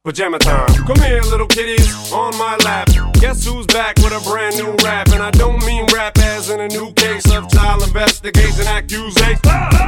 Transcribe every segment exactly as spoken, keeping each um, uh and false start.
Pajama time. Come here, little kitties, on my lap. Guess who's back with a brand new rap? And I don't mean rap as in a new case of child investigation accusation.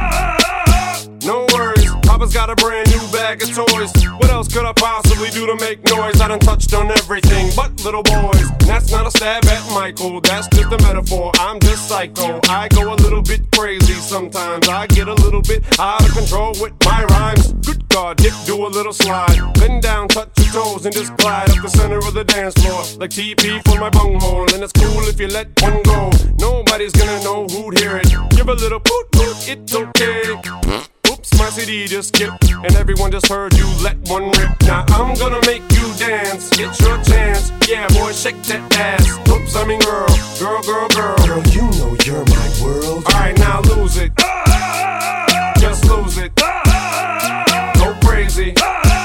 No worries, Papa's got a brand new bag of toys. What else could I possibly do to make noise? I done touched on everything but little boys. And that's not a stab at Michael, that's just a metaphor. I'm just psycho, I go a little bit crazy sometimes. I get a little bit out of control with my rhymes. Good God, dip, do a little slide. Bend down, touch your toes, and just glide up the center of the dance floor. Like T P for my bunghole, and it's cool if you let one go. Nobody's gonna know who'd hear it. Give a little poot poot, it's okay. Oops, my C D just skipped, and everyone just heard you let one rip. Now I'm gonna make you dance, it's your chance. Yeah, boy, shake that ass. Oops, I mean girl, girl, girl, girl. Girl, you know you're my world. Alright, now lose it. Just lose it. Go crazy.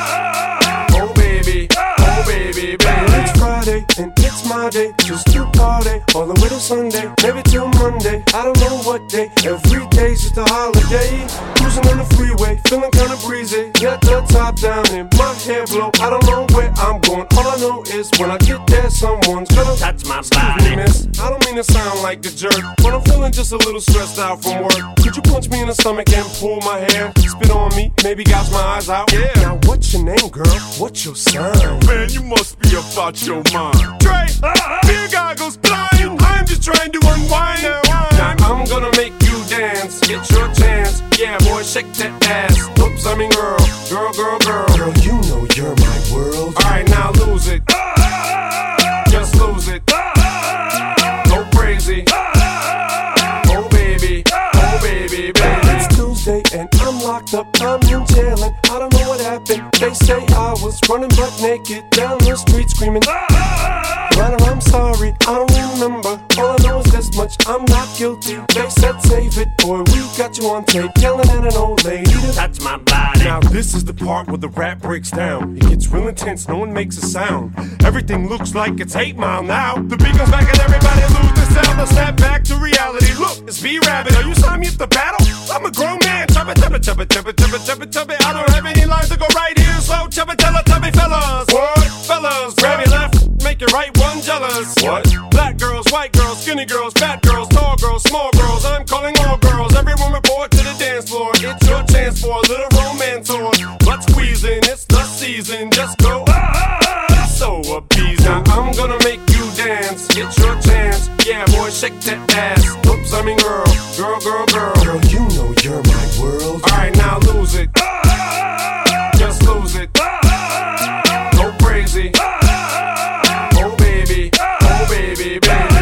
Oh baby, oh baby, baby. It's Friday and it's my day, just to party all the way to Sunday, maybe till Monday. I don't know what day. Every day's just a holiday. Cruising on the freeway, feeling kinda breezy. Got the top down and my hair blow. I don't know where I'm going. All I know is when I get there, someone's gonna touch my excuse me, miss. I don't mean to sound like a jerk, but I'm feeling just a little stressed out from work. Could you punch me in the stomach and pull my hair? Spit on me, maybe gouge my eyes out. Yeah. Now what's your name, girl? What's your sign? Man, you must be about your mind. Dre, beer goggles, blind. I'm just trying to unwind. Now I'm gonna make you dance. It's your chance. Yeah, boy, shake that ass. Oops, I mean girl, girl, girl, girl. Girl, you know you're my world. Alright, now lose it. Just lose it. Go crazy. Oh baby, oh baby, baby. It's Tuesday and I'm locked up, I'm in jail and I don't know what happened. They say I was running butt naked down the street screaming. But I'm sorry, I don't remember. All I know is this much, I'm not guilty. They said save it, boy, we got you on tape yelling at an old lady to touch my body. Now this is the part where the rap breaks down. It gets real intense, no one makes a sound. Everything looks like it's eight mile now. The beat goes back and everybody lose the sound. Now snap back to reality. Look, it's B-Rabbit. Are you signing me up to battle? I'm a grown man. Chubba, chubba, chubba, chubba, chubba, chubba, chubba. I don't have any lines to go right here, so chubba, chubba, chubby fellas. What? Fellas, grab your left, make your right one jealous. What? Black girls, white girls, skinny girls, fat girls, tall girls, small girls. I'm calling all girls. Everyone report to the dance floor. It's your chance for a little romance or butt squeezing. It's the season. Just go. Ah, so appeasing. Now I'm gonna make you dance. It's your chance. Yeah, boy, shake that ass. Oops, I mean girl, girl, girl, girl. Girl, you know you're my world. Alright, now lose it. Just lose it. Go crazy. Oh baby, oh baby, baby.